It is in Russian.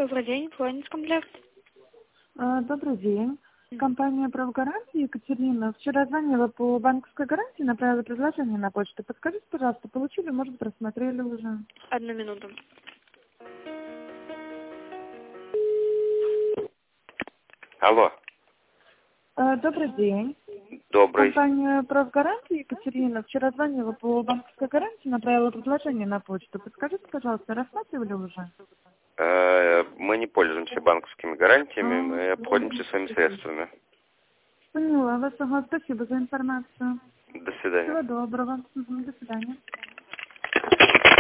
Добрый день, Фланец комплект. Добрый день. Компания «Правогарантия», Екатерина. Вчера звонила по банковской гарантии, направила предложение на почту. Подскажите, пожалуйста, получили, может быть, рассмотрели уже? 1 минуту. Алло. Добрый день. Добрый. Компания «Правогарантия», Екатерина. Вчера звонила по банковской гарантии, направила предложение на почту. Подскажите, пожалуйста, рассматривали уже? Мы не пользуемся банковскими гарантиями, мы обходимся своими средствами. Поняла вас. Ага, спасибо за информацию. До свидания. Всего доброго. До свидания.